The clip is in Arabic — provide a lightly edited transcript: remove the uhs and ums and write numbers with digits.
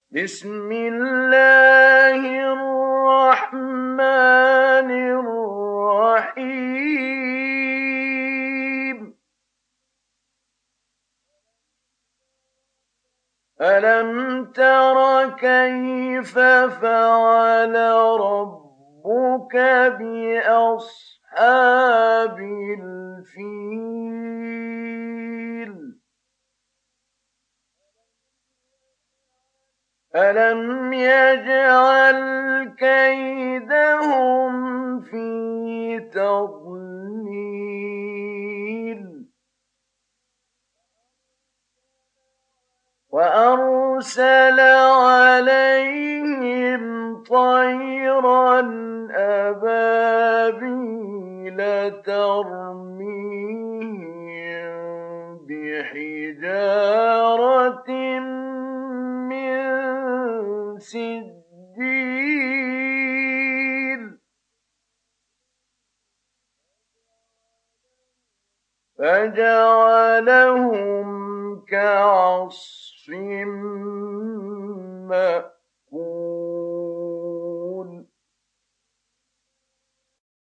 بسم الله الرحمن الرحيم ألم تر كيف فعل ربك بأصحاب الفيل ألم يجعل كيدهم في تضليل وأرسل عليهم طيرا أبابيل ترميهم بحجارة من سجيل فجعلهم كعصف